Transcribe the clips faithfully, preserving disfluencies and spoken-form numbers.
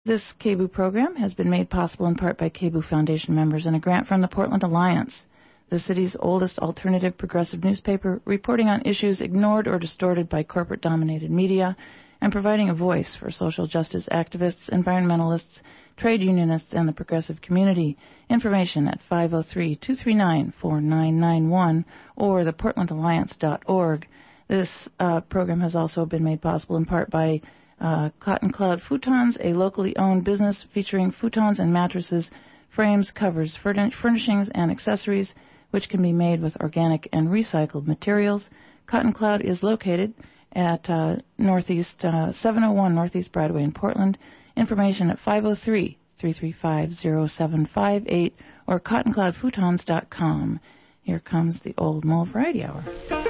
This K B O O program has been made possible in part by K B O O Foundation members and a grant from the Portland Alliance, the city's oldest alternative progressive newspaper, reporting on issues ignored or distorted by corporate-dominated media and providing a voice for social justice activists, environmentalists, trade unionists, and the progressive community. Information at five oh three, two three nine, four nine nine one or the portland alliance dot org. This uh, program has also been made possible in part by uh, Cotton Cloud Futons, a locally owned business featuring futons and mattresses, frames, covers, furn- furnishings, and accessories, which can be made with organic and recycled materials. Cotton Cloud is located at uh, Northeast uh, seven oh one Northeast Broadway in Portland. Information at five oh three, three three five, oh seven five eight or cotton cloud futons dot com. Here comes the Old Mole Variety Hour.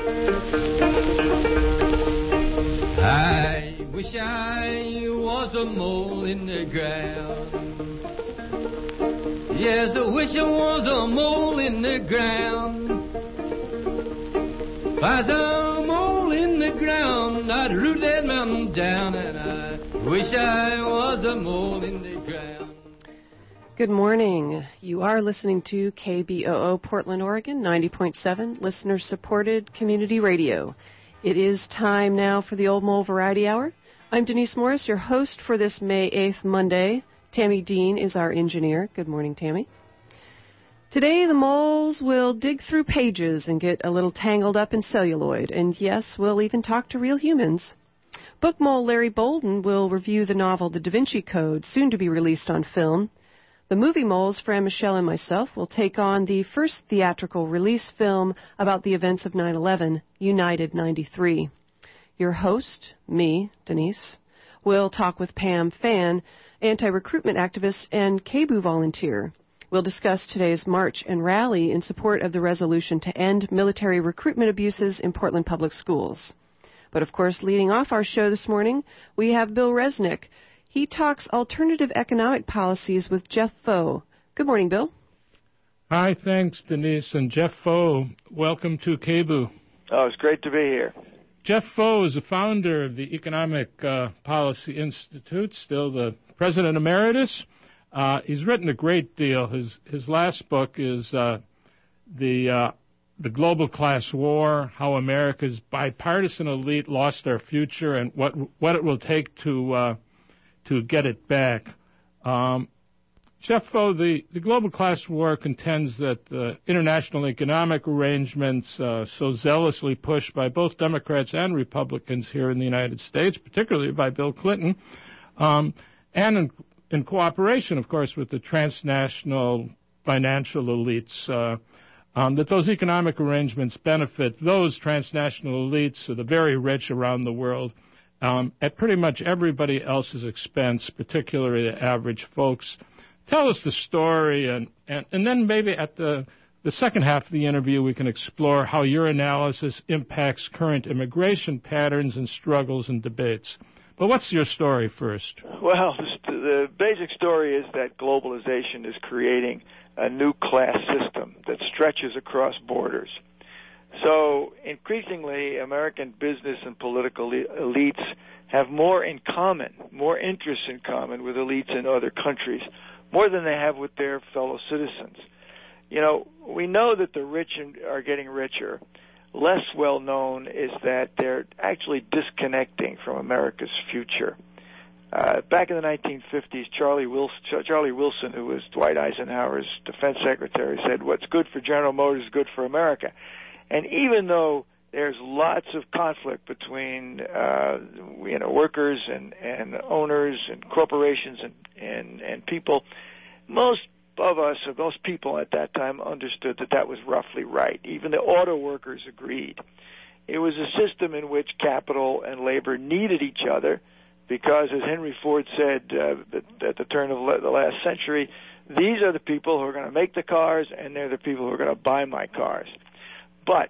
I wish I was a mole in the ground. Yes, I wish I was a mole in the ground. If I was a mole in the ground, I'd root that mountain down, and I wish I was a mole in the ground. Good morning. You are listening to K B O O Portland, Oregon, ninety point seven, listener-supported community radio. It is time now for the Old Mole Variety Hour. I'm Denise Morris, your host for this May eighth Monday. Tammy Dean is our engineer. Good morning, Tammy. Today, the moles will dig through pages and get a little tangled up in celluloid. And yes, we'll even talk to real humans. Book mole Larry Bolden will review the novel The Da Vinci Code, soon to be released on film. The movie moles, Fran Michelle and myself, will take on the first theatrical release film about the events of nine eleven, United ninety-three. Your host, me, Denise, will talk with Pam Fan, anti-recruitment activist and K B O O volunteer. We'll discuss today's march and rally in support of the resolution to end military recruitment abuses in Portland Public Schools. But, of course, leading off our show this morning, we have Bill Resnick. He talks alternative economic policies with Jeff Foe. Good morning, Bill. Hi, thanks, Denise. And Jeff Foe, welcome to K B O O. Oh, it's great to be here. Jeff Foe is the founder of the Economic uh, Policy Institute, still the president emeritus. Uh, he's written a great deal. His his last book is uh, the uh, the Global Class War: How America's Bipartisan Elite Lost Their Future and what what it will take to uh, to get it back. Um, Jeff Foe, the, the global class war contends that the international economic arrangements uh, so zealously pushed by both Democrats and Republicans here in the United States, particularly by Bill Clinton, um, and in, in cooperation, of course, with the transnational financial elites, uh, um, that those economic arrangements benefit those transnational elites, the very rich around the world, um, at pretty much everybody else's expense, particularly the average folks. Tell us the story, and, and, and then maybe at the, the second half of the interview we can explore how your analysis impacts current immigration patterns and struggles and debates. But what's your story first? Well, the, the basic story is that globalization is creating a new class system that stretches across borders. So increasingly, American business and political elites have more in common, more interests in common with elites in other countries, more than they have with their fellow citizens. You know, we know that the rich are getting richer. Less well known is that they're actually disconnecting from America's future. Uh, back in the nineteen fifties, Charlie Wilson, Charlie Wilson, who was Dwight Eisenhower's defense secretary, said, "What's good for General Motors is good for America." And even though there's lots of conflict between uh, you know workers and, and owners and corporations and, and, and people, most of us, or most people at that time, understood that that was roughly right. Even the auto workers agreed. It was a system in which capital and labor needed each other because, as Henry Ford said uh, at the turn of the last century, these are the people who are going to make the cars and they're the people who are going to buy my cars. But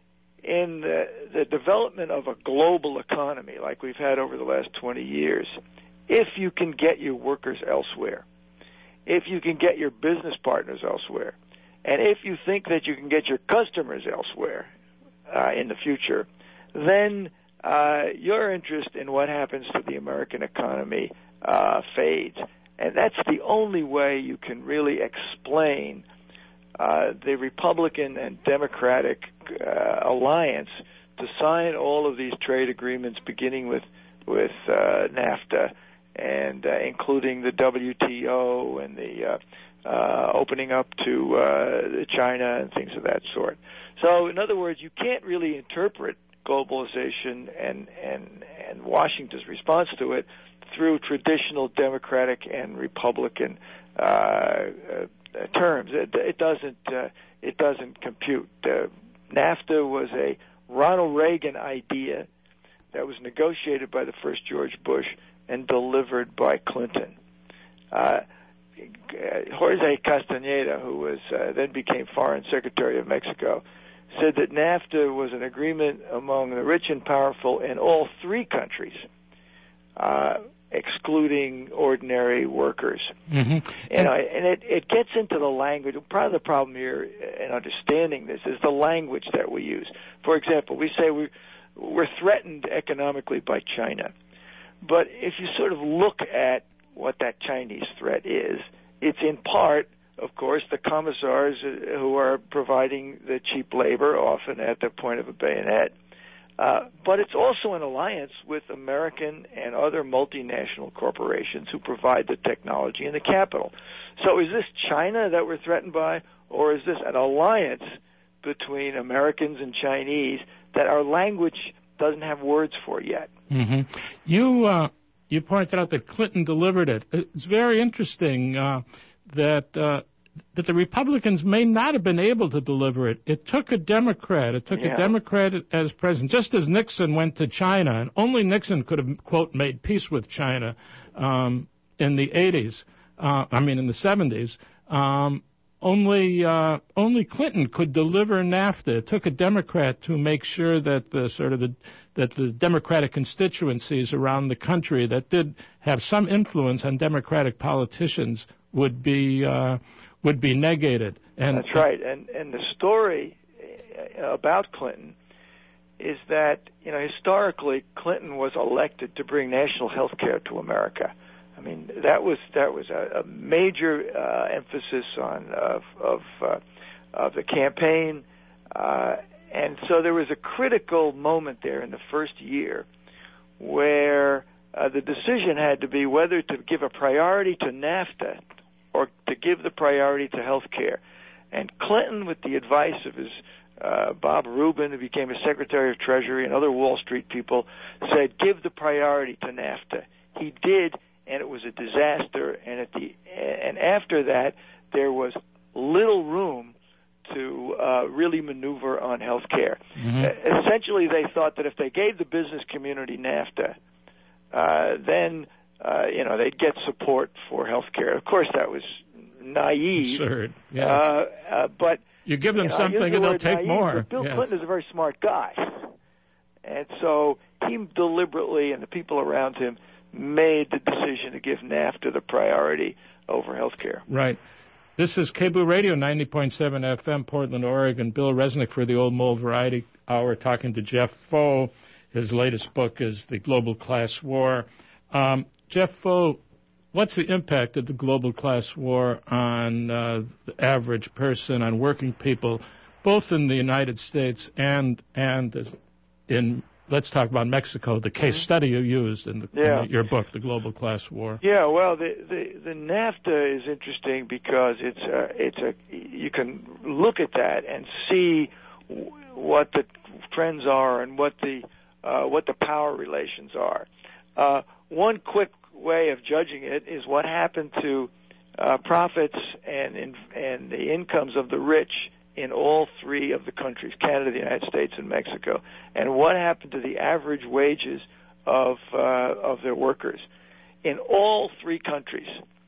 in the, the development of a global economy like we've had over the last twenty years, if you can get your workers elsewhere, if you can get your business partners elsewhere, and if you think that you can get your customers elsewhere uh, in the future, then uh, your interest in what happens to the American economy uh, fades. And that's the only way you can really explain uh, the Republican and Democratic uh, alliance to sign all of these trade agreements, beginning with with uh, NAFTA and uh, including the W T O and the uh, uh, opening up to uh, China and things of that sort. So, in other words, you can't really interpret globalization and and and Washington's response to it through traditional Democratic and Republican uh, uh, terms. It, it doesn't uh, it doesn't compute. Uh, NAFTA was a Ronald Reagan idea that was negotiated by the first George Bush and delivered by Clinton. Uh, Jorge Castaneda, who was uh, then became Foreign Secretary of Mexico, said that NAFTA was an agreement among the rich and powerful in all three countries, uh, excluding ordinary workers. Mm-hmm. And, I, and it, it gets into the language. Part of the problem here in understanding this is the language that we use. For example, we say we, we're threatened economically by China. But if you sort of look at what that Chinese threat is, it's in part, of course, the commissars who are providing the cheap labor, often at the point of a bayonet. Uh, but it's also an alliance with American and other multinational corporations who provide the technology and the capital. So is this China that we're threatened by, or is this an alliance between Americans and Chinese that our language doesn't have words for yet? Mm-hmm. You uh, you pointed out that Clinton delivered it. It's very interesting uh, that uh, that the Republicans may not have been able to deliver it. It took a Democrat. It took yeah. a Democrat as president, just as Nixon went to China, and only Nixon could have, quote, made peace with China um, in the eighties. Uh, I mean, in the seventies. Um, only uh, only Clinton could deliver NAFTA. It took a Democrat to make sure that the sort of the that the Democratic constituencies around the country that did have some influence on Democratic politicians would be uh, would be negated. And that's right. And and the story about Clinton is that, you know, historically Clinton was elected to bring national health care to America. I mean, that was that was a, a major uh, emphasis on of of, uh, of the campaign, uh, and so there was a critical moment there in the first year where uh, the decision had to be whether to give a priority to NAFTA or to give the priority to health care. And Clinton, with the advice of his uh, Bob Rubin, who became a Secretary of Treasury, and other Wall Street people, said, give the priority to NAFTA. He did, and it was a disaster. And at the and after that, there was little room to uh, really maneuver on health care. Mm-hmm. Uh, essentially, they thought that if they gave the business community NAFTA, uh, then uh, you know they'd get support for health care. Of course, that was naive. Absurd. Yeah. Uh, uh, but you give them you know, something the and they'll word take naive, more. But Bill yes. Clinton is a very smart guy, and so he deliberately and the people around him made the decision to give NAFTA the priority over health care. Right. This is K B O O Radio, ninety point seven F M, Portland, Oregon. Bill Resnick for the Old Mole Variety Hour, talking to Jeff Foe. His latest book is The Global Class War. Um, Jeff Foe, what's the impact of the global class war on uh, the average person, on working people, both in the United States and and in, let's talk about Mexico, the case mm-hmm. study you used in, the, yeah. in your book, The Global Class War? Yeah, well, the the, the NAFTA is interesting because it's a, it's a you can look at that and see w- what the trends are and what the uh, what the power relations are. Uh, one quick way of judging it is what happened to uh, profits and in, and the incomes of the rich in all three of the countries, Canada, the United States, and Mexico, and what happened to the average wages of uh, of their workers. In all three countries,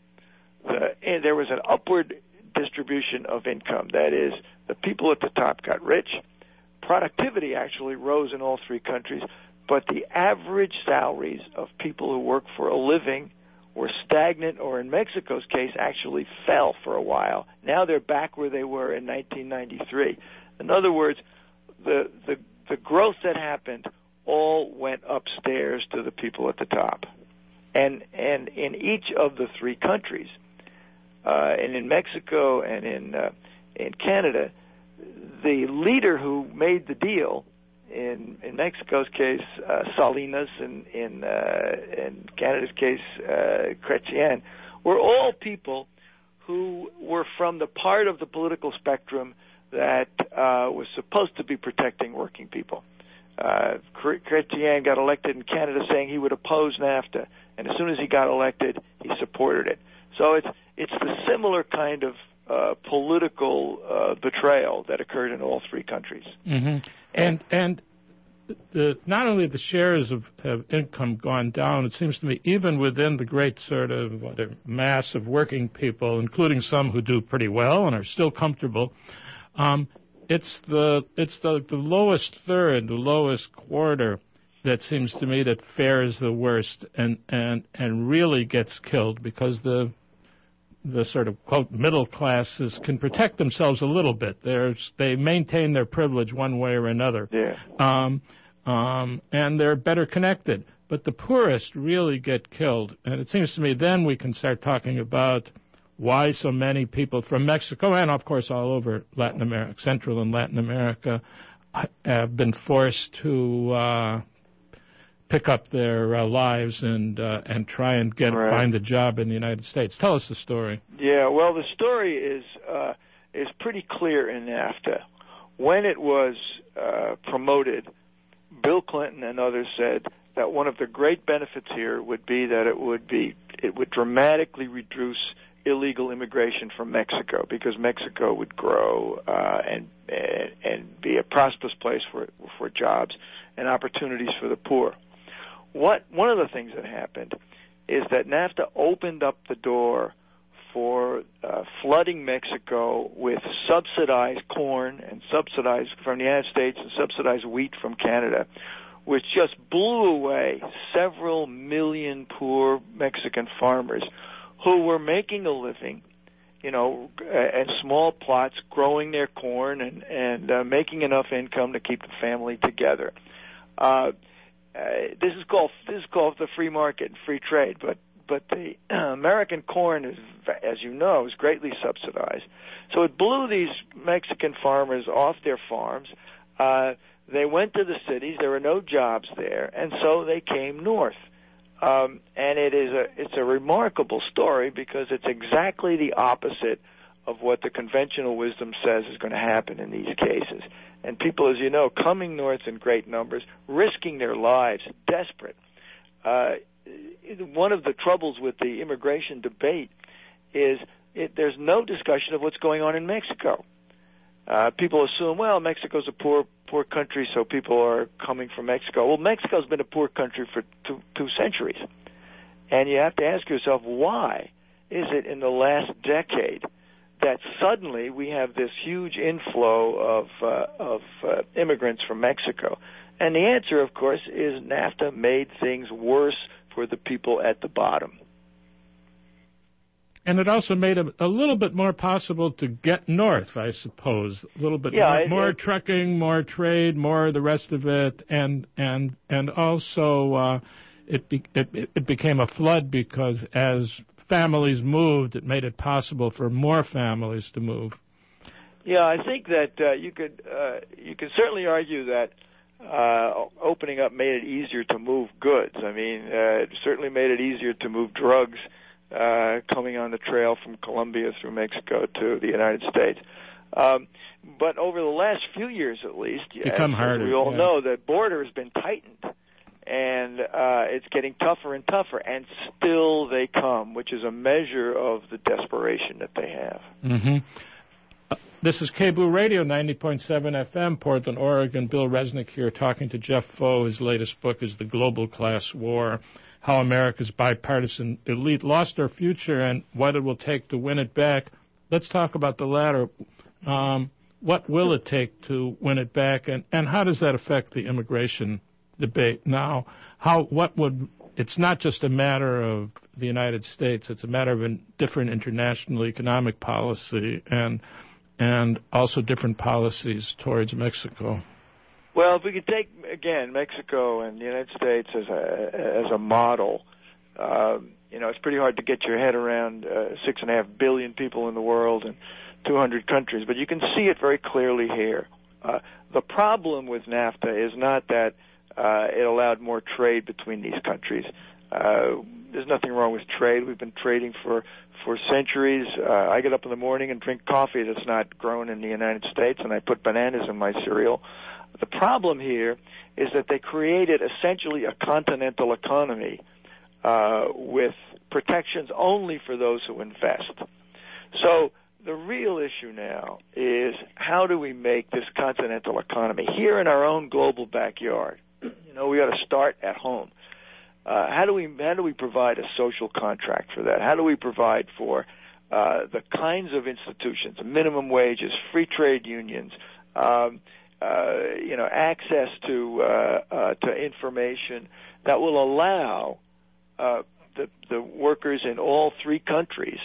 the, and there was an upward distribution of income. That is, the people at the top got rich. Productivity actually rose in all three countries, but the average salaries of people who work for a living were stagnant, or in Mexico's case, actually fell for a while. Now they're back where they were in nineteen ninety-three. In other words, the the, the growth that happened all went upstairs to the people at the top. And and in each of the three countries, uh, and in Mexico and in uh, in Canada, the leader who made the deal, in in Mexico's case, uh, Salinas, and in uh, in Canada's case, uh, Chrétien, were all people who were from the part of the political spectrum that uh, was supposed to be protecting working people. Uh, Chrétien got elected in Canada saying he would oppose NAFTA, and as soon as he got elected, he supported it. So it's it's the similar kind of uh, political uh, betrayal that occurred in all three countries. Mm-hmm. And and the, not only the shares of, of income gone down, it seems to me, even within the great sort of what, mass of working people, including some who do pretty well and are still comfortable. Um, It's the it's the, the lowest third, the lowest quarter that seems to me that fares the worst and, and, and really gets killed, because the the sort of, quote, middle classes can protect themselves a little bit. They're, they maintain their privilege one way or another. Yeah. Um, um, and they're better connected. But the poorest really get killed. And it seems to me then we can start talking about why so many people from Mexico and, of course, all over Latin America, Central and Latin America, have been forced to uh, pick up their uh, lives and uh, and try and get right. find a job in the United States. Tell us the story. Yeah, well, the story is uh, is pretty clear in NAFTA. When it was uh, promoted, Bill Clinton and others said that one of the great benefits here would be that it would be it would dramatically reduce illegal immigration from Mexico, because Mexico would grow uh, and, and and be a prosperous place for for jobs and opportunities for the poor. What one of the things that happened is that NAFTA opened up the door for uh, flooding Mexico with subsidized corn and subsidized from the United States and subsidized wheat from Canada, which just blew away several million poor Mexican farmers who were making a living, you know, at small plots, growing their corn and and uh, making enough income to keep the family together. Uh, uh, this is called this is called the free market and free trade, but but the uh, American corn is, as you know, is greatly subsidized. So it blew these Mexican farmers off their farms. Uh, they went to the cities. There were no jobs there, and so they came north. Um, and it is a it's a remarkable story, because it's exactly the opposite of what the conventional wisdom says is going to happen in these cases. And people, as you know, coming north in great numbers, risking their lives, desperate. Uh, one of the troubles with the immigration debate is it, there's no discussion of what's going on in Mexico. Uh, people assume, well, Mexico's a poor poor country, so people are coming from Mexico. Well, Mexico's been a poor country for two, two centuries. And you have to ask yourself, why is it in the last decade that suddenly we have this huge inflow of, uh, of uh, immigrants from Mexico? And the answer, of course, is NAFTA made things worse for the people at the bottom. And it also made it a little bit more possible to get north, I suppose. A little bit yeah, more, it, more it, trucking, more trade, more the rest of it, and and and also uh, it, be, it it became a flood, because as families moved, it made it possible for more families to move. Yeah, I think that uh, you could uh, you could certainly argue that uh, opening up made it easier to move goods. I mean, uh, it certainly made it easier to move drugs Uh, coming on the trail from Colombia through Mexico to the United States. Um, but over the last few years, at least, Become as, harder, as we all yeah. know, the border has been tightened, and uh, it's getting tougher and tougher, and still they come, which is a measure of the desperation that they have. Mm-hmm. Uh, this is K B O O Radio, ninety point seven F M, Portland, Oregon. Bill Resnick here talking to Jeff Foe. His latest book is The Global Class War: How America's Bipartisan Elite Lost Our Future and What It Will Take to Win It Back. Let's talk about the latter. Um, what will it take to win it back, and, and how does that affect the immigration debate now? How what would it's not just a matter of the United States; it's a matter of a different international economic policy and and also different policies towards Mexico. Well, if we could take, again, Mexico and the United States as a as a model, Um, you know, it's pretty hard to get your head around uh, six and a half billion people in the world and two hundred countries, but you can see it very clearly here. Uh, the problem with NAFTA is not that uh, it allowed more trade between these countries. Uh, there's nothing wrong with trade. We've been trading for for centuries. Uh, I get up in the morning and drink coffee that's not grown in the United States, and I put bananas in my cereal. The problem here is that they created essentially a continental economy uh, with protections only for those who invest. So the real issue now is how do we make this continental economy here in our own global backyard? You know, we got to start at home. Uh, how do we how do we provide a social contract for that? How do we provide for uh, the kinds of institutions, minimum wages, free trade unions, um, uh, you know, access to uh, uh, to information that will allow uh, the the workers in all three countries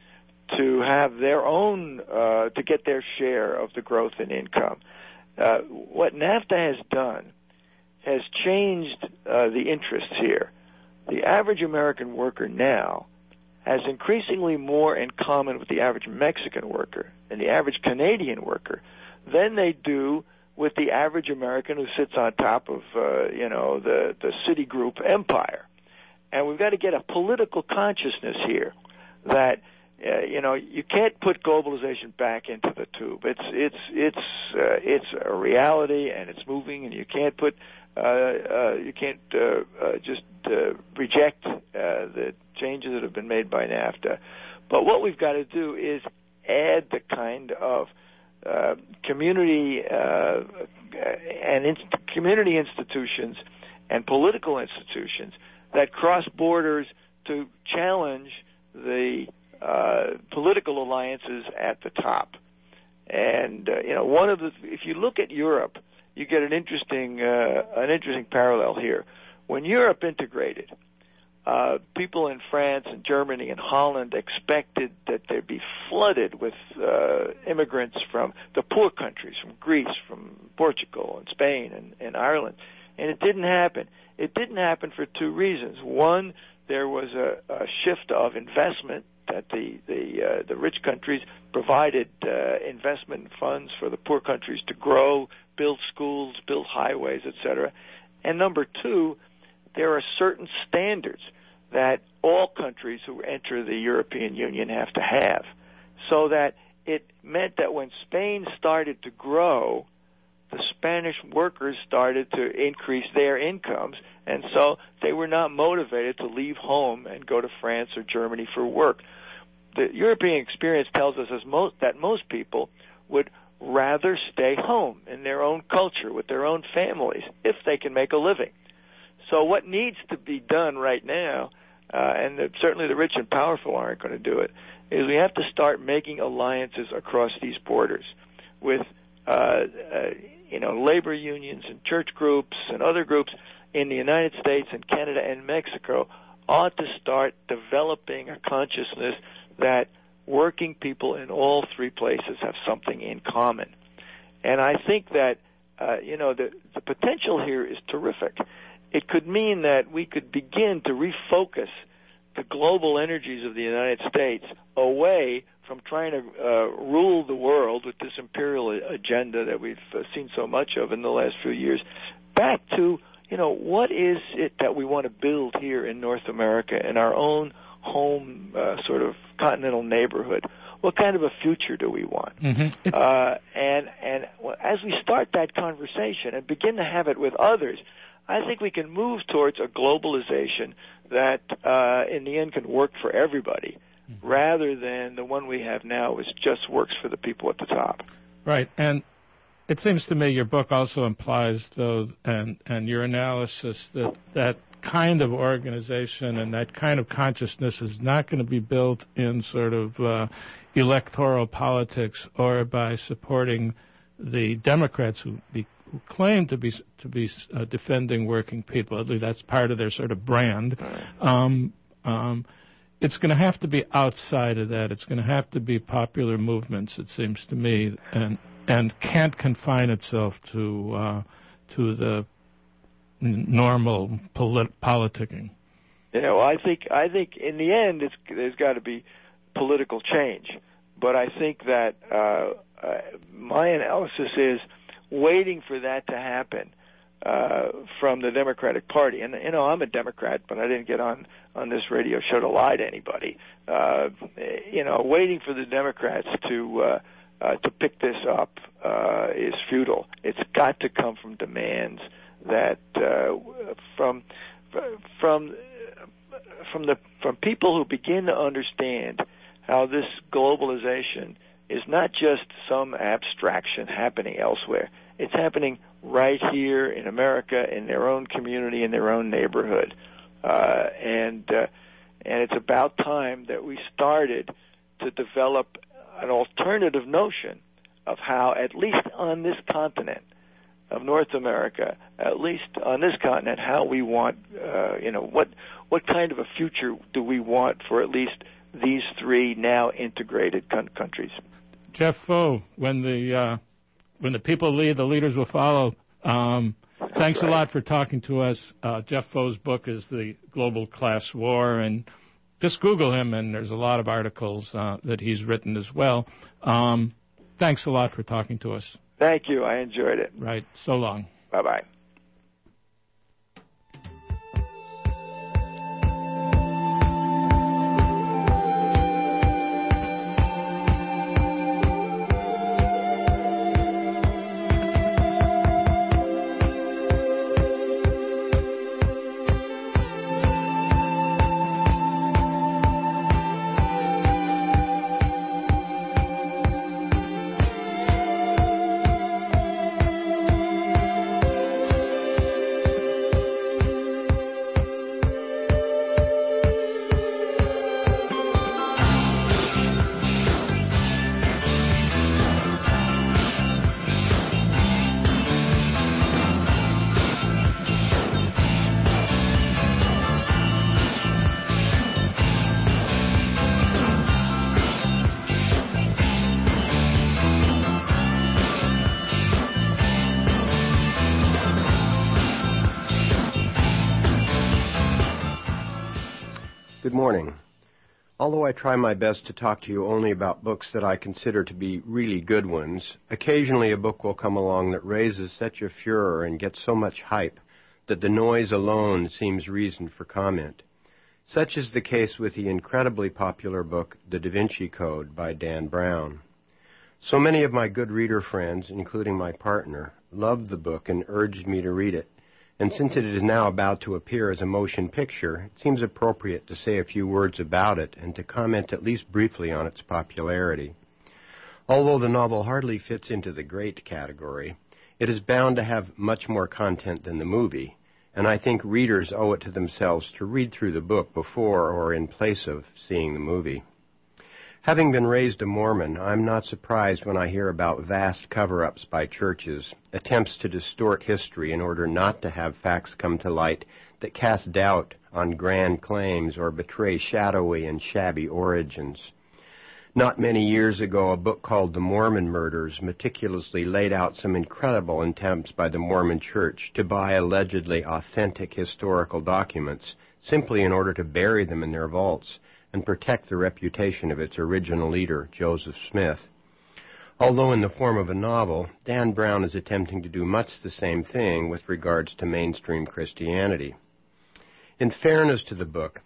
to have their own uh, to get their share of the growth in income? Uh, what NAFTA has done has changed uh, the interests here. The average American worker now has increasingly more in common with the average Mexican worker and the average Canadian worker than they do with the average American who sits on top of, uh, you know, the, the Citigroup empire. And we've got to get a political consciousness here that, uh, you know, you can't put globalization back into the tube. It's it's it's uh, it's a reality, and it's moving, and you can't put uh, uh, you can't uh, uh, just uh, reject uh, the changes that have been made by NAFTA. But what we've got to do is add the kind of uh, community uh, and inst- community institutions and political institutions that cross borders to challenge the uh, political alliances at the top. And uh, you know, one of the if you look at Europe, you get an interesting uh, an interesting parallel here. When Europe integrated, uh, people in France and Germany and Holland expected that they'd be flooded with uh, immigrants from the poor countries, from Greece, from Portugal and Spain and, and Ireland. And it didn't happen. It didn't happen for two reasons. One, there was a, a shift of investment that the the, uh, the rich countries provided uh, investment funds for the poor countries to grow, build schools, build highways, et cetera. And number two, there are certain standards that all countries who enter the European Union have to have, so that it meant that when Spain started to grow, the Spanish workers started to increase their incomes, and so they were not motivated to leave home and go to France or Germany for work. The European experience tells us as most, that most people would rather stay home in their own culture with their own families if they can make a living. So what needs to be done right now, uh, and the, certainly the rich and powerful aren't going to do it, is we have to start making alliances across these borders with uh, uh, you know, labor unions and church groups and other groups in the United States and Canada and Mexico ought to start developing a consciousness that working people in all three places have something in common. And I think that, uh, you know, the, the potential here is terrific. It could mean that we could begin to refocus the global energies of the United States away from trying to uh, rule the world with this imperial agenda that we've uh, seen so much of in the last few years, back to, you know, what is it that we want to build here in North America in our own home uh, sort of continental neighborhood? What kind of a future do we want? Mm-hmm. Uh, and and as we start that conversation and begin to have it with others, I think we can move towards a globalization that uh, in the end can work for everybody, mm-hmm. rather than the one we have now, which just works for the people at the top. Right. And it seems to me your book also implies, though, and, and your analysis, that that kind of organization and that kind of consciousness is not going to be built in sort of uh, electoral politics or by supporting the Democrats who, be, who claim to be to be uh, defending working people. At least that's part of their sort of brand. Um, um, it's going to have to be outside of that. It's going to have to be popular movements, it seems to me, and and can't confine itself to uh, to the normal polit- politicking. You know, I think I think in the end, it's, there's got to be political change. But I think that uh, uh, my analysis is waiting for that to happen uh, from the Democratic Party. And, you know, I'm a Democrat, but I didn't get on, on this radio show to lie to anybody. Uh, you know, waiting for the Democrats to uh, uh, to pick this up uh, is futile. It's got to come from demands that uh, from from from the from people who begin to understand how this globalization is not just some abstraction happening elsewhere. It's happening right here in America, in their own community, in their own neighborhood. Uh, and uh, and it's about time that we started to develop an alternative notion of how, at least on this continent of North America, at least on this continent, how we want, uh, you know, what what kind of a future do we want for at least these three now integrated con- countries. Jeff Foe, when the uh, when the people lead, the leaders will follow. Um, thanks right. a lot for talking to us. Uh, Jeff Foe's book is The Global Class War, and just Google him, and there's a lot of articles uh, that he's written as well. Um, thanks a lot for talking to us. Thank you. I enjoyed it. Right. So long. Bye-bye. Good morning. Although I try my best to talk to you only about books that I consider to be really good ones, occasionally a book will come along that raises such a furor and gets so much hype that the noise alone seems reason for comment. Such is the case with the incredibly popular book, The Da Vinci Code by Dan Brown. So many of my good reader friends, including my partner, loved the book and urged me to read it. And since it is now about to appear as a motion picture, it seems appropriate to say a few words about it and to comment at least briefly on its popularity. Although the novel hardly fits into the great category, it is bound to have much more content than the movie, and I think readers owe it to themselves to read through the book before or in place of seeing the movie. Having been raised a Mormon, I'm not surprised when I hear about vast cover-ups by churches, attempts to distort history in order not to have facts come to light that cast doubt on grand claims or betray shadowy and shabby origins. Not many years ago, a book called The Mormon Murders meticulously laid out some incredible attempts by the Mormon Church to buy allegedly authentic historical documents simply in order to bury them in their vaults and protect the reputation of its original leader, Joseph Smith. Although in the form of a novel, Dan Brown is attempting to do much the same thing with regards to mainstream Christianity. In fairness to the book,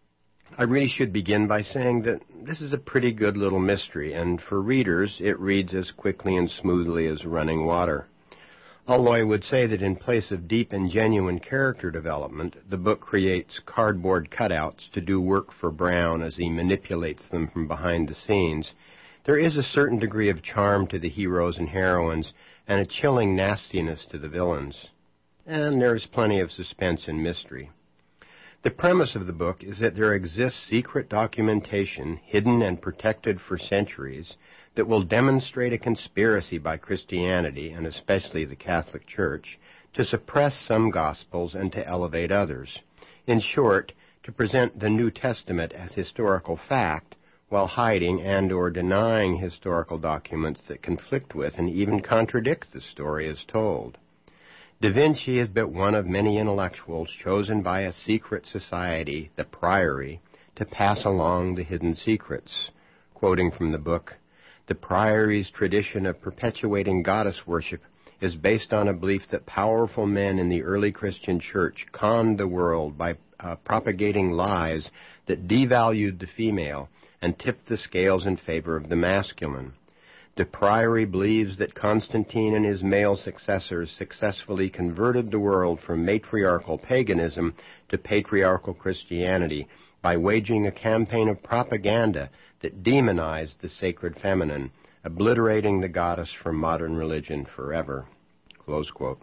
I really should begin by saying that this is a pretty good little mystery, and for readers, it reads as quickly and smoothly as running water. Although I would say that in place of deep and genuine character development, the book creates cardboard cutouts to do work for Brown as he manipulates them from behind the scenes, there is a certain degree of charm to the heroes and heroines and a chilling nastiness to the villains. And there is plenty of suspense and mystery. The premise of the book is that there exists secret documentation, hidden and protected for centuries, that will demonstrate a conspiracy by Christianity, and especially the Catholic Church, to suppress some Gospels and to elevate others. In short, to present the New Testament as historical fact, while hiding and or denying historical documents that conflict with and even contradict the story as told. Da Vinci is but one of many intellectuals chosen by a secret society, the Priory, to pass along the hidden secrets. Quoting from the book, "The Priory's tradition of perpetuating goddess worship is based on a belief that powerful men in the early Christian church conned the world by uh, propagating lies that devalued the female and tipped the scales in favor of the masculine. The Priory believes that Constantine and his male successors successfully converted the world from matriarchal paganism to patriarchal Christianity by waging a campaign of propaganda that demonized the sacred feminine, obliterating the goddess from modern religion forever." Close quote.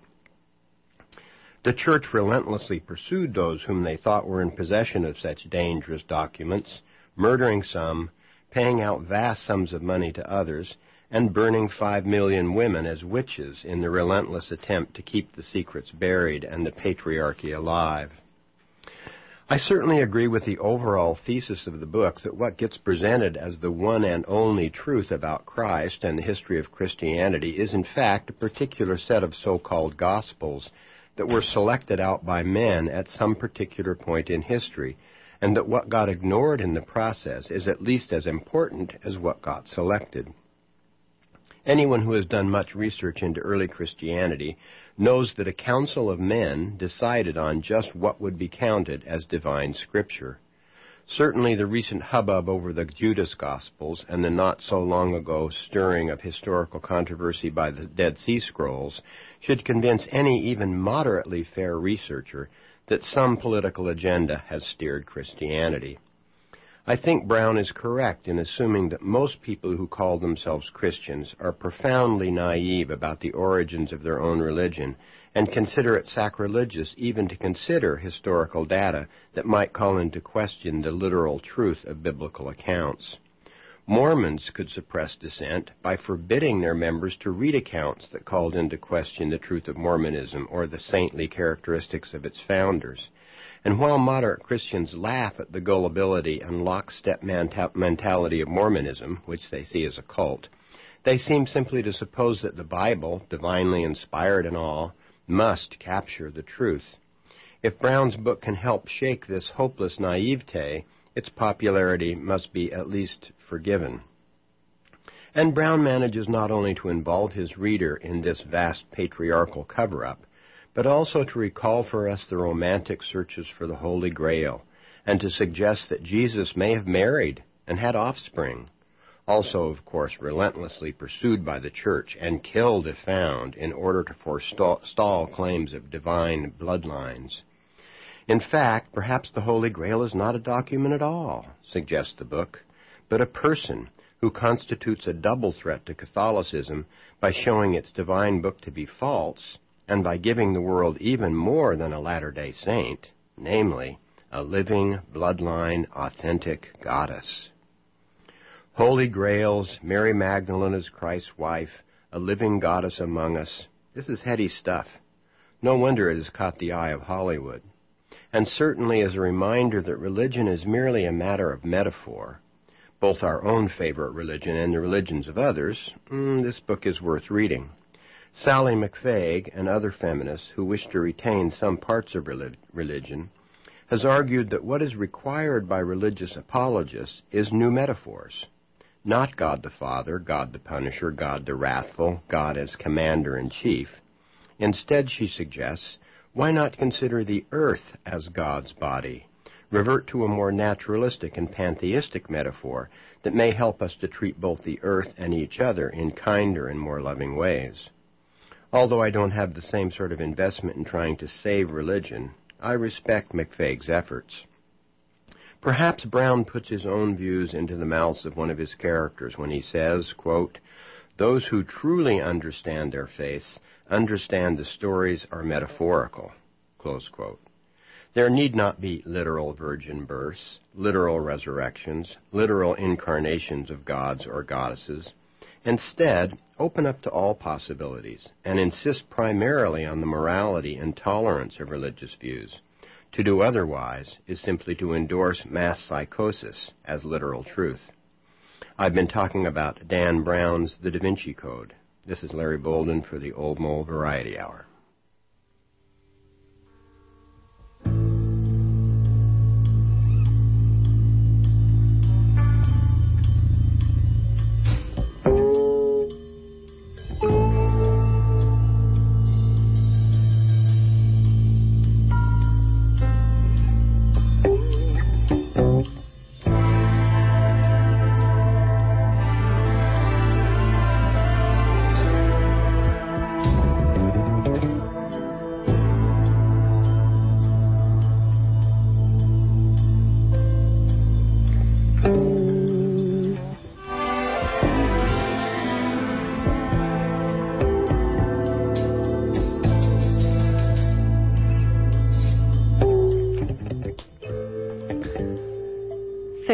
The church relentlessly pursued those whom they thought were in possession of such dangerous documents, murdering some, paying out vast sums of money to others, and burning five million women as witches in the relentless attempt to keep the secrets buried and the patriarchy alive. I certainly agree with the overall thesis of the book that what gets presented as the one and only truth about Christ and the history of Christianity is in fact a particular set of so-called Gospels that were selected out by men at some particular point in history, and that what got ignored in the process is at least as important as what got selected. Anyone who has done much research into early Christianity knows that a council of men decided on just what would be counted as divine scripture. Certainly the recent hubbub over the Judas Gospels and the not-so-long-ago stirring of historical controversy by the Dead Sea Scrolls should convince any even moderately fair researcher that some political agenda has steered Christianity. I think Brown is correct in assuming that most people who call themselves Christians are profoundly naive about the origins of their own religion and consider it sacrilegious even to consider historical data that might call into question the literal truth of biblical accounts. Mormons could suppress dissent by forbidding their members to read accounts that called into question the truth of Mormonism or the saintly characteristics of its founders. And while moderate Christians laugh at the gullibility and lockstep mentality of Mormonism, which they see as a cult, they seem simply to suppose that the Bible, divinely inspired and all, must capture the truth. If Brown's book can help shake this hopeless naivete, its popularity must be at least forgiven. And Brown manages not only to involve his reader in this vast patriarchal cover-up, but also to recall for us the romantic searches for the Holy Grail, and to suggest that Jesus may have married and had offspring, also, of course, relentlessly pursued by the church and killed if found in order to forestall claims of divine bloodlines. In fact, perhaps the Holy Grail is not a document at all, suggests the book, but a person who constitutes a double threat to Catholicism by showing its divine book to be false, and by giving the world even more than a Latter-day Saint, namely, a living, bloodline, authentic goddess. Holy Grails, Mary Magdalene as Christ's wife, a living goddess among us. This is heady stuff. No wonder it has caught the eye of Hollywood. And certainly as a reminder that religion is merely a matter of metaphor, both our own favorite religion and the religions of others, mm, this book is worth reading. Sally McFaig and other feminists who wish to retain some parts of religion has argued that what is required by religious apologists is new metaphors. Not God the Father, God the Punisher, God the Wrathful, God as Commander-in-Chief. Instead, she suggests, why not consider the earth as God's body? Revert to a more naturalistic and pantheistic metaphor that may help us to treat both the earth and each other in kinder and more loving ways. Although I don't have the same sort of investment in trying to save religion, I respect McFaig's efforts. Perhaps Brown puts his own views into the mouths of one of his characters when he says, quote, "Those who truly understand their faiths understand the stories are metaphorical," close quote. There need not be literal virgin births, literal resurrections, literal incarnations of gods or goddesses. Instead, open up to all possibilities and insist primarily on the morality and tolerance of religious views. To do otherwise is simply to endorse mass psychosis as literal truth. I've been talking about Dan Brown's The Da Vinci Code. This is Larry Bolden for the Old Mole Variety Hour.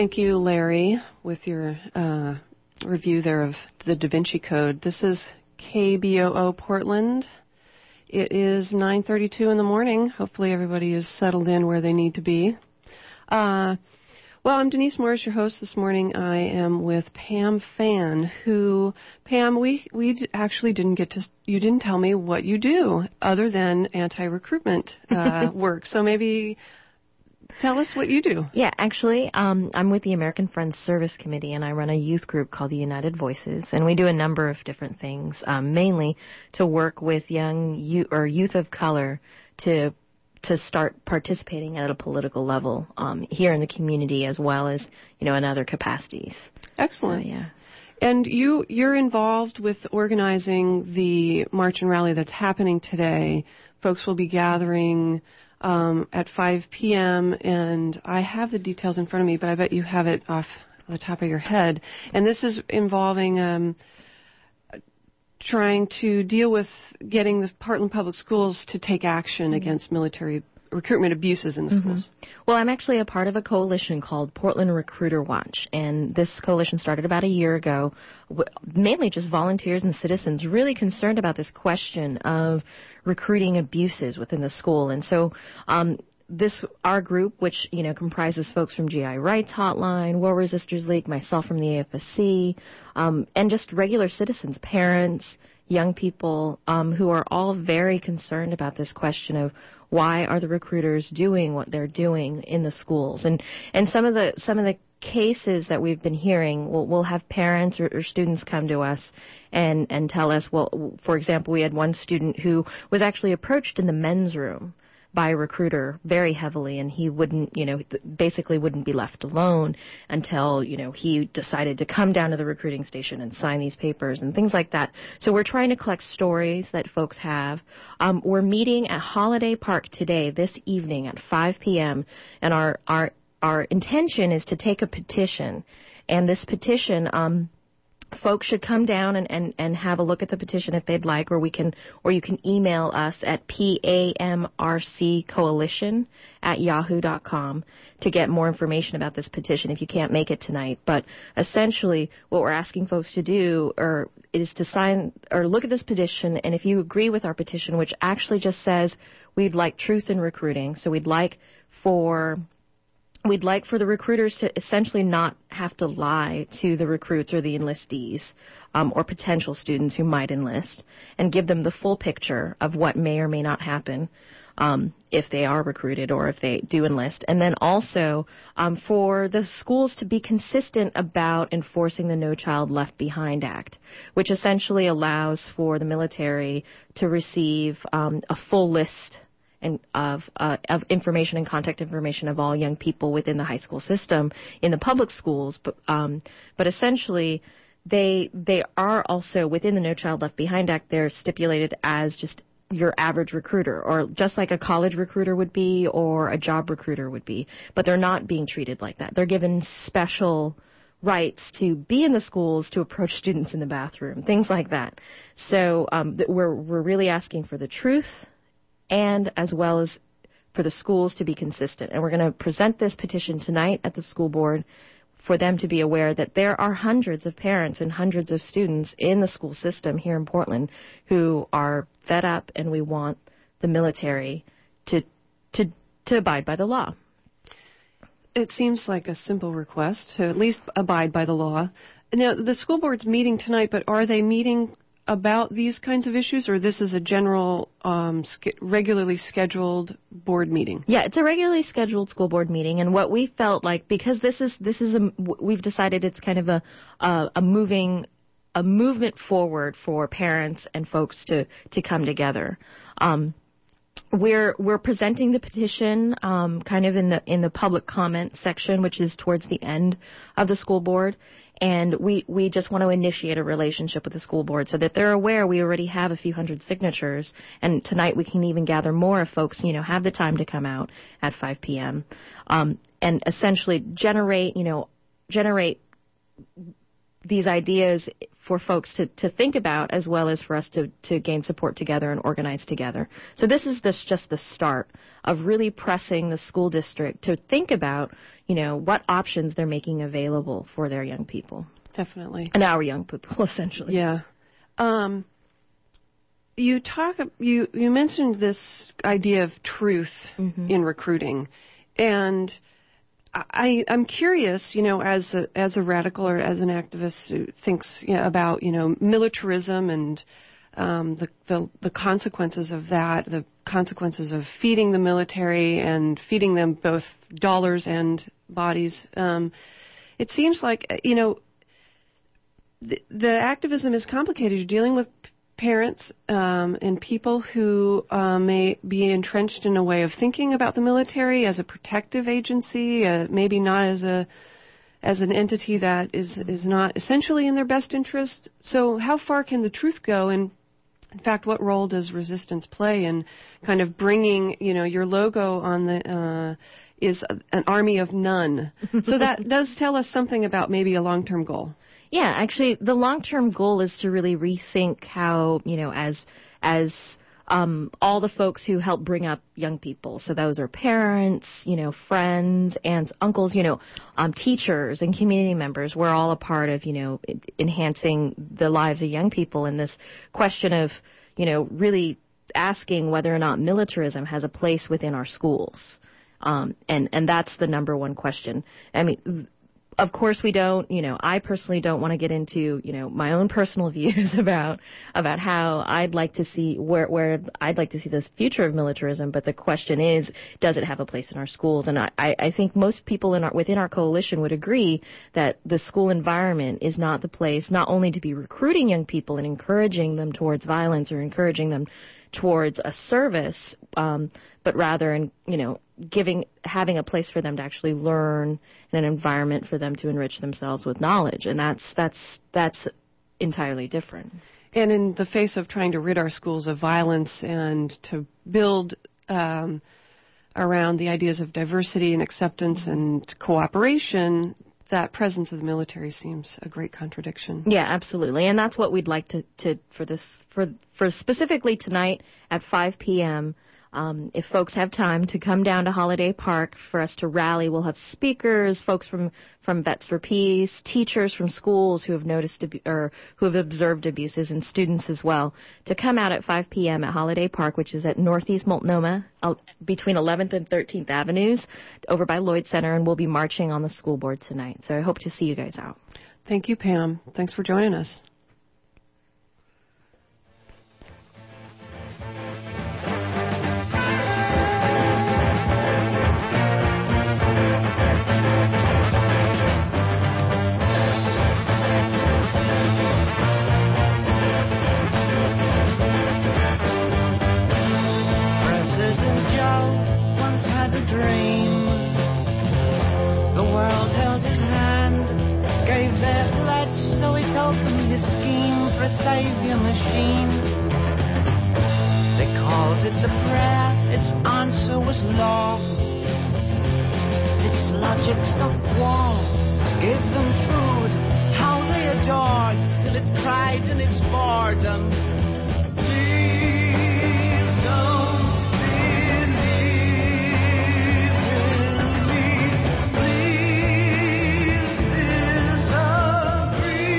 Thank you, Larry, with your uh, review there of the Da Vinci Code. This is K B O O Portland. It is nine thirty-two in the morning. Hopefully everybody is settled in where they need to be. Uh, well, I'm Denise Morris, your host this morning. I am with Pam Fan, who, Pam, we, we d- actually didn't get to, you didn't tell me what you do other than anti-recruitment uh, work. So maybe tell us what you do. Yeah, actually, um, I'm with the American Friends Service Committee, and I run a youth group called the United Voices, and we do a number of different things, um, mainly to work with young youth, or youth of color to to start participating at a political level um, here in the community, as well as, you know, in other capacities. Excellent. So, yeah. And you, you're involved with organizing the march and rally that's happening today. Folks will be gathering um, at five p.m., and I have the details in front of me, but I bet you have it off the top of your head. And this is involving um, trying to deal with getting the Portland Public Schools to take action mm-hmm. against military recruitment abuses in the mm-hmm. schools. Well, I'm actually a part of a coalition called Portland Recruiter Watch, and this coalition started about a year ago, mainly just volunteers and citizens really concerned about this question of recruiting abuses within the school. And so um, this, our group, which, you know, comprises folks from G I Rights Hotline, War Resisters League, myself from the A F S C, um, and just regular citizens, parents, young people um, who are all very concerned about this question of why are the recruiters doing what they're doing in the schools. And and some of the some of the cases that we've been hearing, we'll, we'll have parents or, or students come to us and, and tell us, well, for example, we had one student who was actually approached in the men's room by a recruiter very heavily, and he wouldn't, you know, basically wouldn't be left alone until, you know, he decided to come down to the recruiting station and sign these papers and things like that. So we're trying to collect stories that folks have. Um, we're meeting at Holiday Park today, this evening at five p.m., and our, our, our intention is to take a petition, and this petition, um, folks should come down and, and, and have a look at the petition if they'd like, or we can, or you can email us at pamrccoalition at yahoo dot com to get more information about this petition if you can't make it tonight. But essentially, what we're asking folks to do or is to sign or look at this petition, and if you agree with our petition, which actually just says we'd like truth in recruiting, so we'd like for We'd like for the recruiters to essentially not have to lie to the recruits or the enlistees um, or potential students who might enlist, and give them the full picture of what may or may not happen um, if they are recruited or if they do enlist. And then also um, for the schools to be consistent about enforcing the No Child Left Behind Act, which essentially allows for the military to receive um, a full list and of uh, of information and contact information of all young people within the high school system in the public schools, but um, but essentially they they are also within the No Child Left Behind Act. They're stipulated as just your average recruiter, or just like a college recruiter would be, or a job recruiter would be, but they're not being treated like that. They're given special rights to be in the schools, to approach students in the bathroom, things like that. So um, we're we're really asking for the truth, and as well as for the schools to be consistent. And we're going to present this petition tonight at the school board for them to be aware that there are hundreds of parents and hundreds of students in the school system here in Portland who are fed up, and we want the military to to to abide by the law. It seems like a simple request to at least abide by the law. Now, the school board's meeting tonight, but are they meeting about these kinds of issues, or this is a general, um, sk- regularly scheduled board meeting? Yeah, it's a regularly scheduled school board meeting, and what we felt like, because this is this is a, we've decided it's kind of a a, a moving a movement forward for parents and folks to to come together. Um, We're we're presenting the petition um, kind of in the in the public comment section, which is towards the end of the school board. And we, we just want to initiate a relationship with the school board so that they're aware we already have a few hundred signatures. And tonight we can even gather more if folks, you know, have the time to come out at five p.m. Um, and essentially generate, you know, generate these ideas for folks to, to think about, as well as for us to, to gain support together and organize together. So this is this just the start of really pressing the school district to think about, you know, what options they're making available for their young people. Definitely. And our young people, essentially. Yeah. Um, you talk. You you mentioned this idea of truth mm-hmm. in recruiting, and I, I'm curious, you know, as a, as a radical or as an activist who thinks you know, about, you know, militarism and um, the, the the consequences of that, the consequences of feeding the military and feeding them both dollars and bodies. Um, it seems like, you know, the, the activism is complicated. You're dealing with parents um, and people who uh, may be entrenched in a way of thinking about the military as a protective agency, uh, maybe not as a as an entity that is is not essentially in their best interest. So how far can the truth go? And in fact, what role does resistance play in kind of bringing, you know, your logo on the uh, is an army of none. So that does tell us something about maybe a long-term goal. Yeah, actually, the long-term goal is to really rethink how, you know, as as um, all the folks who help bring up young people. So those are parents, you know, friends, aunts, uncles, you know, um, teachers and community members. We're all a part of, you know, enhancing the lives of young people. And this question of, you know, really asking whether or not militarism has a place within our schools. Um, and, and that's the number one question. I mean, of course we don't, you know, I personally don't want to get into, you know, my own personal views about about how I'd like to see, where where I'd like to see the future of militarism, but the question is, does it have a place in our schools? And I, I think most people in our, within our coalition would agree that the school environment is not the place, not only to be recruiting young people and encouraging them towards violence or encouraging them towards a service, um, but rather, in, you know, giving, having a place for them to actually learn and an environment for them to enrich themselves with knowledge. And that's, that's, that's entirely different. And in the face of trying to rid our schools of violence and to build um, around the ideas of diversity and acceptance and cooperation, that presence of the military seems a great contradiction. Yeah, absolutely. And that's what we'd like to, to for this, for, for specifically tonight at five p.m., Um, if folks have time to come down to Holiday Park for us to rally, we'll have speakers, folks from, from Vets for Peace, teachers from schools who have noticed abu- or who have observed abuses, and students as well, to come out at five p.m. at Holiday Park, which is at Northeast Multnomah, uh, between eleventh and thirteenth Avenues, over by Lloyd Center, and we'll be marching on the school board tonight. So I hope to see you guys out. Thank you, Pam. Thanks for joining us. Savior machine. They called it the prayer, its answer was law. Its logic stopped war, gave them food, how they adored, till it cried in its boredom. Please don't believe in me. Please disagree.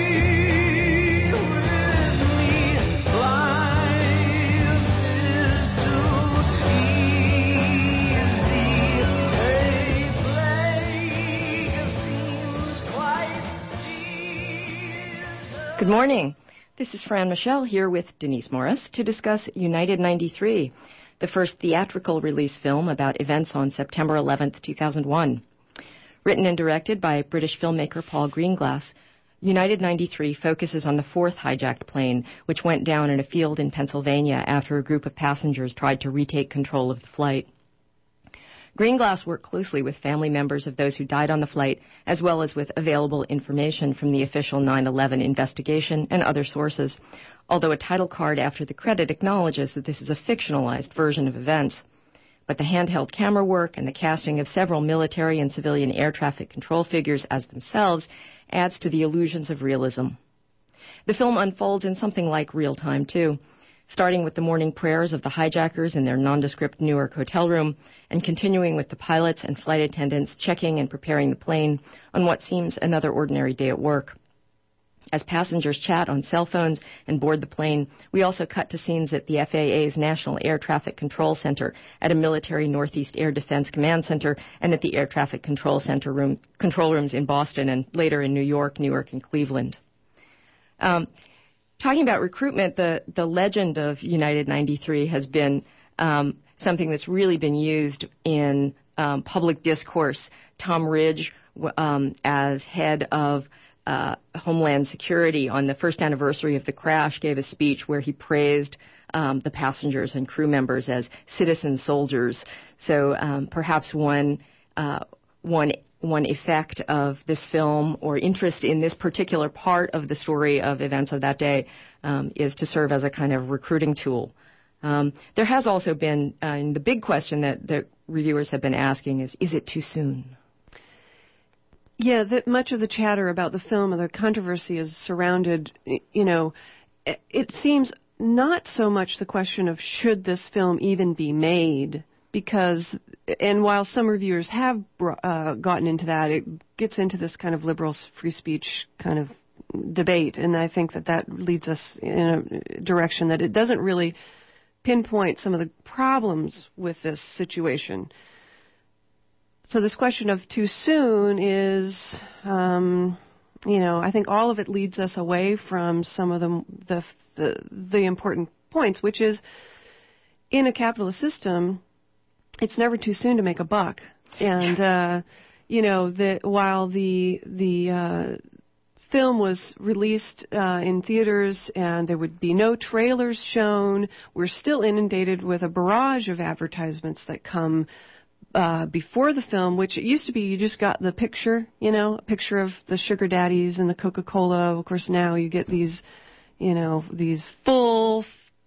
Good morning. This is Fran Michelle here with Denise Morris to discuss United ninety-three, the first theatrical release film about events on September eleventh, two thousand one. Written and directed by British filmmaker Paul Greenglass, United ninety-three focuses on the fourth hijacked plane, which went down in a field in Pennsylvania after a group of passengers tried to retake control of the flight. Greenglass worked closely with family members of those who died on the flight, as well as with available information from the official nine eleven investigation and other sources, although a title card after the credit acknowledges that this is a fictionalized version of events. But the handheld camera work and the casting of several military and civilian air traffic control figures as themselves adds to the illusions of realism. The film unfolds in something like real time, too, starting with the morning prayers of the hijackers in their nondescript Newark hotel room and continuing with the pilots and flight attendants checking and preparing the plane on what seems another ordinary day at work. As passengers chat on cell phones and board the plane, we also cut to scenes at the F A A's National Air Traffic Control Center, at a military Northeast Air Defense Command Center, and at the Air Traffic Control Center room, control rooms in Boston and later in New York, Newark, and Cleveland. Um, talking about recruitment, the, the legend of United ninety-three has been um, something that's really been used in um, public discourse. Tom Ridge, um, as head of Uh, Homeland Security on the first anniversary of the crash, gave a speech where he praised um, the passengers and crew members as citizen soldiers. So um, perhaps one uh, one one effect of this film or interest in this particular part of the story of events of that day um, is to serve as a kind of recruiting tool. Um, there has also been, uh, and the big question that the reviewers have been asking is, is it too soon? Yeah, that much of the chatter about the film and the controversy is surrounded, you know, it seems not so much the question of should this film even be made, because, and while some reviewers have uh, gotten into that, it gets into this kind of liberal free speech kind of debate, and I think that that leads us in a direction that it doesn't really pinpoint some of the problems with this situation. So this question of too soon is, um, you know, I think all of it leads us away from some of the, the the the important points, which is, in a capitalist system, it's never too soon to make a buck. And uh, you know, the, while the the uh, film was released uh, in theaters and there would be no trailers shown, we're still inundated with a barrage of advertisements that come Uh, before the film, which it used to be you just got the picture, you know, a picture of the sugar daddies and the Coca-Cola. Of course, now you get these, you know, these full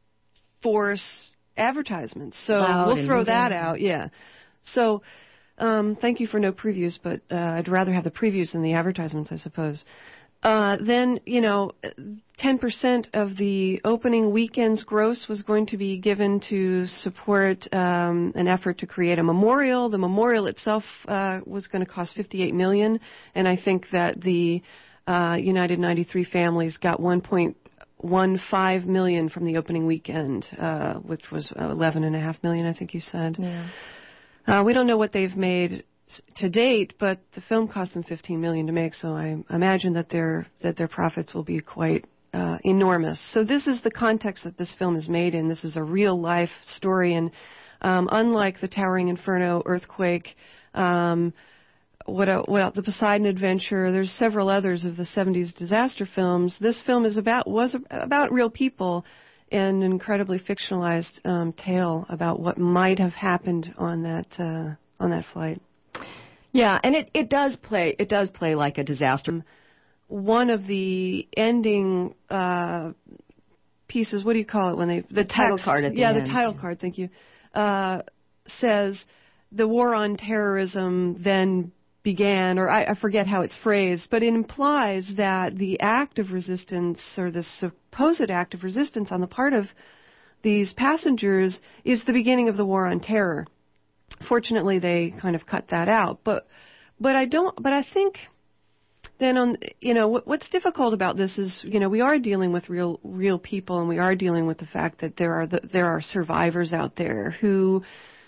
force advertisements. So Loud we'll throw that moving. out, yeah. So um, thank you for no previews, but uh, I'd rather have the previews than the advertisements, I suppose. Uh, then, you know, ten percent of the opening weekend's gross was going to be given to support um, an effort to create a memorial. The memorial itself uh, was going to cost fifty-eight million dollars, and I think that the uh, United ninety-three families got one point one five million dollars from the opening weekend, uh, which was eleven point five million dollars, I think you said. Yeah. Uh, we don't know what they've made to date, but the film cost them fifteen million dollars to make, so I imagine that their that their profits will be quite uh, enormous. So this is the context that this film is made in. This is a real life story, and um, unlike the Towering Inferno earthquake, um, what what the Poseidon Adventure, there's several others of the seventies disaster films. This film is about was about real people, and an incredibly fictionalized um, tale about what might have happened on that uh, on that flight. Yeah, and it, it does play it does play like a disaster. One of the ending uh, pieces, what do you call it when they the, the title text, card at the yeah, end. the title card, thank you, uh, says the war on terrorism then began, or I, I forget how it's phrased, but it implies that the act of resistance, or the supposed act of resistance on the part of these passengers, is the beginning of the war on terror. Fortunately, they kind of cut that out, but but I don't. But I think then on you know what, what's difficult about this is you know we are dealing with real real people, and we are dealing with the fact that there are the, there are survivors out there who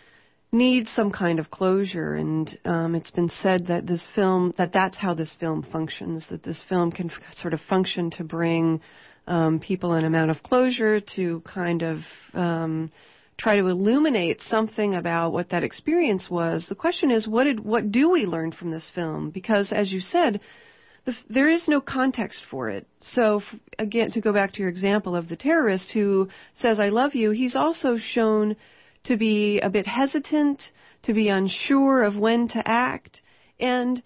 need some kind of closure, and um, it's been said that this film that that's how this film functions. That this film can f- sort of function to bring um, people an amount of closure, to kind of um, try to illuminate something about what that experience was. The question is, what did what do we learn from this film? Because, as you said, the, there is no context for it. So, f- again, to go back to your example of the terrorist who says, "I love you," he's also shown to be a bit hesitant, to be unsure of when to act, and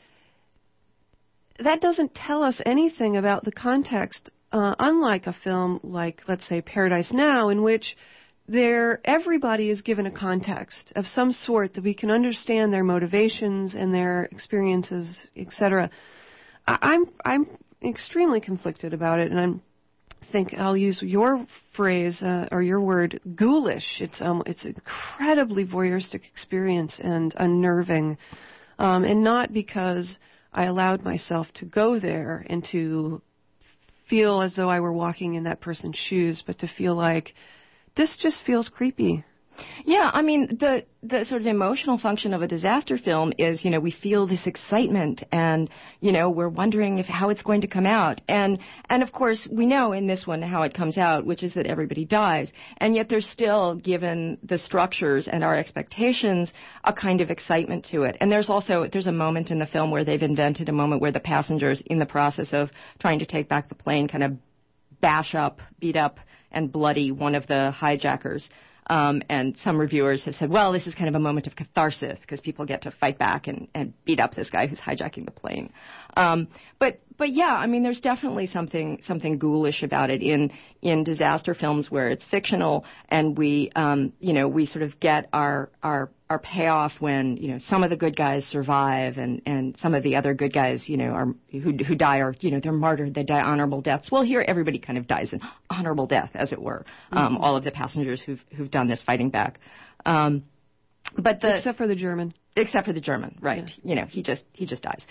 that doesn't tell us anything about the context, uh, unlike a film like, let's say, Paradise Now, in which there everybody is given a context of some sort that we can understand their motivations and their experiences, et cetera. I, I'm I'm extremely conflicted about it, and I'm think I'll use your phrase uh, or your word, ghoulish. It's um, it's an incredibly voyeuristic experience and unnerving, um, and not because I allowed myself to go there and to feel as though I were walking in that person's shoes, but to feel like this just feels creepy. Yeah, I mean, the the sort of emotional function of a disaster film is, you know, we feel this excitement and, you know, we're wondering if how it's going to come out. And, and of course, we know in this one how it comes out, which is that everybody dies. And yet there's still, given the structures and our expectations, a kind of excitement to it. And there's also, there's a moment in the film where they've invented a moment where the passengers, in the process of trying to take back the plane, kind of bash up, beat up, and bloody one of the hijackers. Um, and some reviewers have said, well, this is kind of a moment of catharsis because people get to fight back and, and beat up this guy who's hijacking the plane. Um, but but yeah, I mean, there's definitely something something ghoulish about it in in disaster films where it's fictional and we um, you know we sort of get our our our payoff when you know some of the good guys survive and, and some of the other good guys you know are who who die are you know they're martyred, they die honorable deaths. Well, here everybody kind of dies an honorable death, as it were. Um, mm-hmm. All of the passengers who've who've done this fighting back. Um, but the, except for the German. Except for the German, right? Yeah. You know, he just he just dies.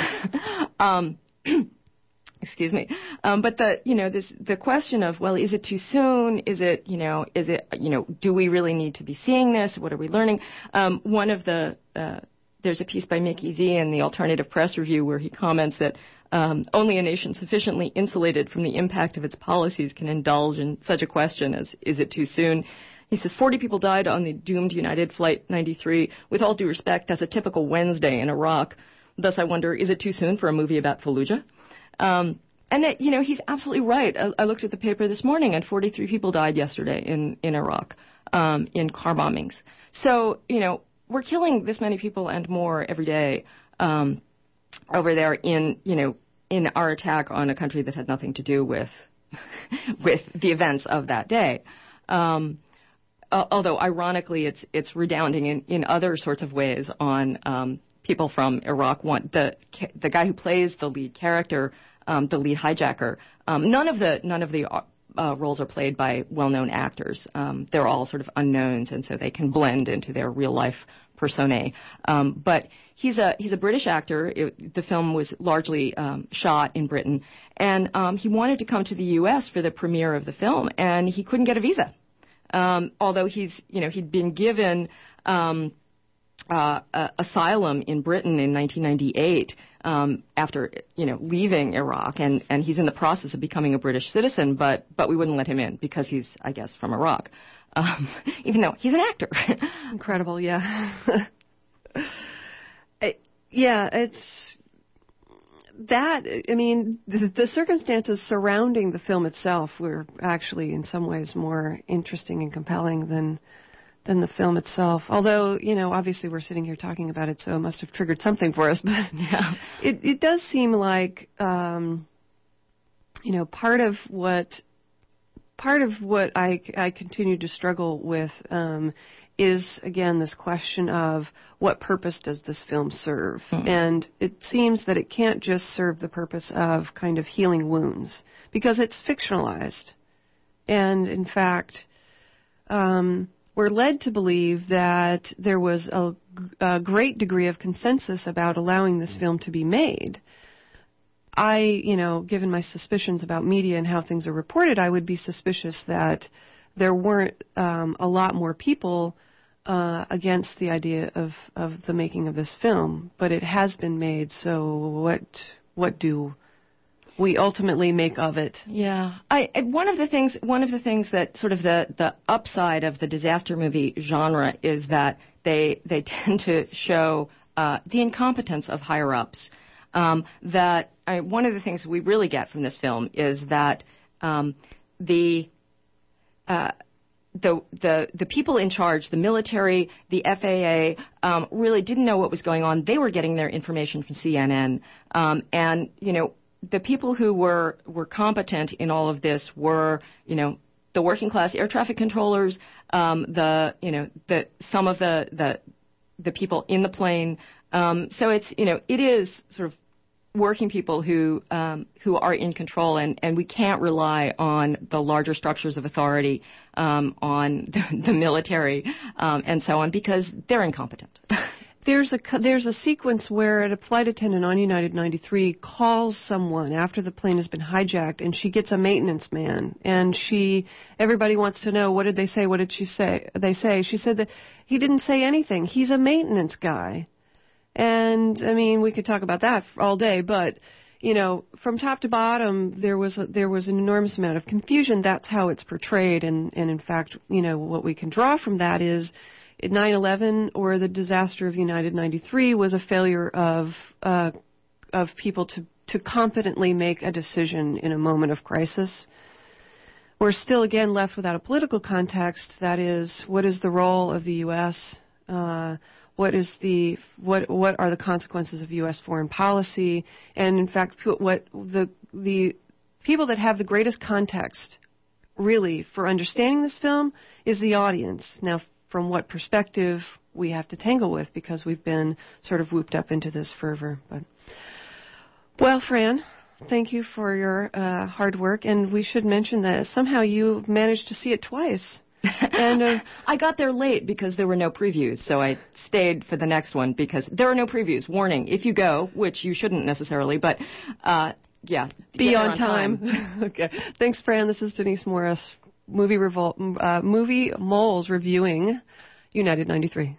um, excuse me. Um, but the you know this the question of, well, is it too soon? Is it you know is it you know do we really need to be seeing this? What are we learning? Um, one of the uh, there's a piece by Mickey Z in the Alternative Press Review where he comments that um, only a nation sufficiently insulated from the impact of its policies can indulge in such a question as, is it too soon? He says, forty people died on the doomed United Flight ninety-three. With all due respect, that's a typical Wednesday in Iraq. Thus, I wonder, is it too soon for a movie about Fallujah? Um, and, it, you know, he's absolutely right. I, I looked at the paper this morning, and forty-three people died yesterday in, in Iraq um, in car bombings. So, you know, we're killing this many people and more every day um, over there in, you know, in our attack on a country that had nothing to do with with the events of that day. Um, although, ironically, it's it's redounding in, in other sorts of ways on um, people from Iraq. One, the the guy who plays the lead character, um, the lead hijacker. Um, none of the none of the uh, roles are played by well-known actors. Um, they're all sort of unknowns, and so they can blend into their real-life personae. Um, but he's a he's a British actor. It, the film was largely um, shot in Britain, and um, he wanted to come to the U S for the premiere of the film, and he couldn't get a visa. Um, although he's you know he'd been given um, uh, uh, asylum in Britain in nineteen ninety-eight um, after you know leaving Iraq, and, and he's in the process of becoming a British citizen, but but we wouldn't let him in because he's I guess from Iraq. Um, even though he's an actor. Incredible, yeah. it, yeah, it's that, I mean, the, the circumstances surrounding the film itself were actually in some ways more interesting and compelling than than the film itself. Although, you know, obviously we're sitting here talking about it, so it must have triggered something for us, but yeah. it, it does seem like, um, you know, part of what Part of what I, I continue to struggle with um, is, again, this question of what purpose does this film serve? Mm-hmm. And it seems that it can't just serve the purpose of kind of healing wounds, because it's fictionalized. And, in fact, um, we're led to believe that there was a, a great degree of consensus about allowing this film to be made. I, you know, given my suspicions about media and how things are reported, I would be suspicious that there weren't um, a lot more people uh, against the idea of, of the making of this film. But it has been made, so what what do we ultimately make of it? Yeah, I one of the things one of the things that sort of the, the upside of the disaster movie genre is that they they tend to show uh, the incompetence of higher ups. Um, that I, one of the things we really get from this film is that um, the, uh, the the the people in charge, the military, the F A A, um, really didn't know what was going on. They were getting their information from C N N, um, and you know the people who were were competent in all of this were you know the working class air traffic controllers, um, the you know the some of the the the people in the plane. Um, so it's, you know, it is sort of working people who um, who are in control, and, and we can't rely on the larger structures of authority, um, on the, the military, um, and so on, because they're incompetent. There's a there's a sequence where a flight attendant on United ninety-three calls someone after the plane has been hijacked, and she gets a maintenance man, and she everybody wants to know, what did they say? What did she say? They say she said that he didn't say anything. He's a maintenance guy. And, I mean, we could talk about that all day, but, you know, from top to bottom, there was a, there was an enormous amount of confusion. That's how it's portrayed. And, and in fact, you know, what we can draw from that is nine eleven, or the disaster of United ninety-three, was a failure of uh, of people to, to competently make a decision in a moment of crisis. We're still, again, left without a political context. That is, what is the role of the U S? Uh, What is the what? What are the consequences of U S foreign policy? And in fact, what the the people that have the greatest context, really, for understanding this film is the audience. Now, from what perspective we have to tangle with, because we've been sort of whooped up into this fervor. But well, Fran, thank you for your uh, hard work, and we should mention that somehow you managed to see it twice. And uh, I got there late because there were no previews, so I stayed for the next one because there are no previews. Warning, if you go, which you shouldn't necessarily, but uh, yeah. Be on, on time. time. Okay. Thanks, Fran. This is Denise Morris, Movie, Revol- uh, Movie Moles reviewing United ninety-three.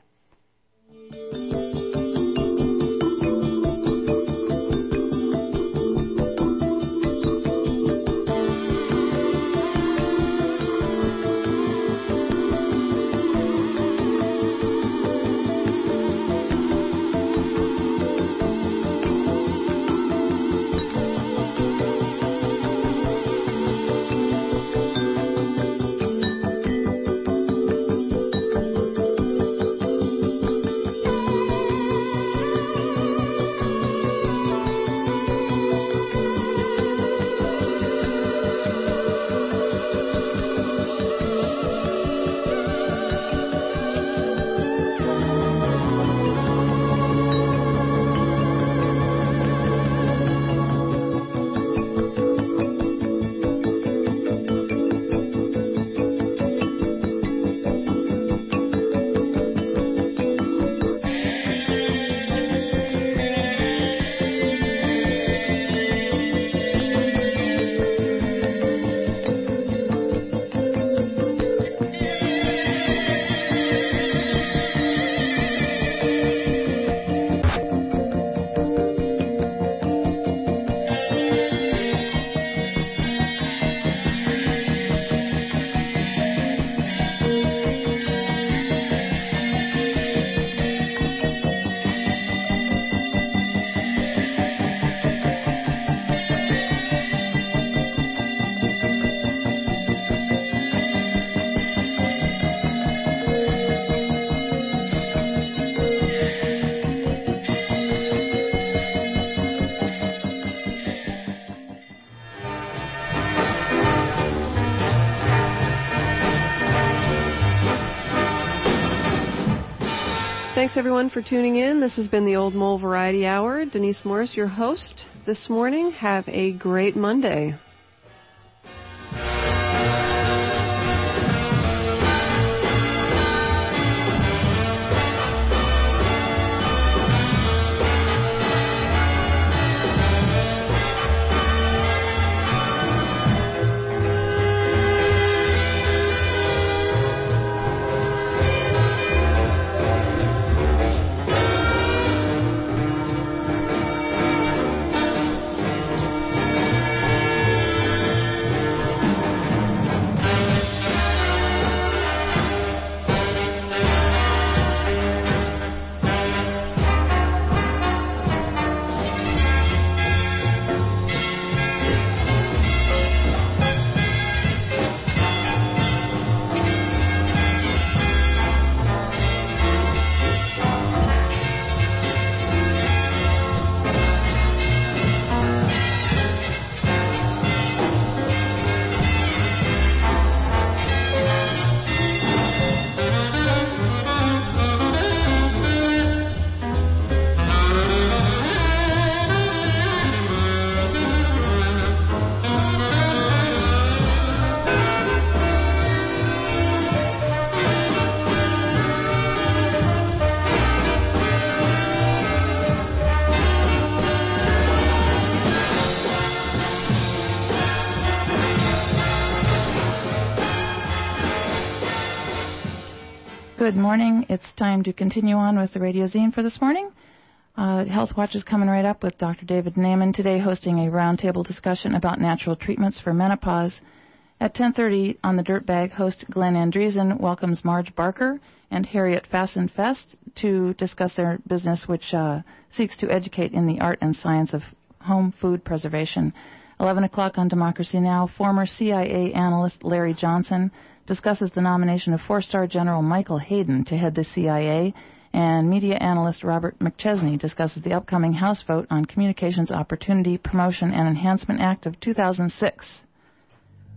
Thanks, everyone, for tuning in. This has been the Old Mole Variety Hour. Denise Morris, your host this morning. Have a great Monday. Good morning. It's time to continue on with the Radio Zine for this morning. Uh, Health Watch is coming right up with Doctor David Naiman today, hosting a roundtable discussion about natural treatments for menopause. At ten thirty on the Dirtbag, host Glenn Andreessen welcomes Marge Barker and Harriet Fastenfest to discuss their business, which uh, seeks to educate in the art and science of home food preservation. eleven o'clock on Democracy Now!, former C I A analyst Larry Johnson discusses the nomination of four-star General Michael Hayden to head the C I A, and media analyst Robert McChesney discusses the upcoming House vote on Communications Opportunity, Promotion, and Enhancement Act of two thousand six.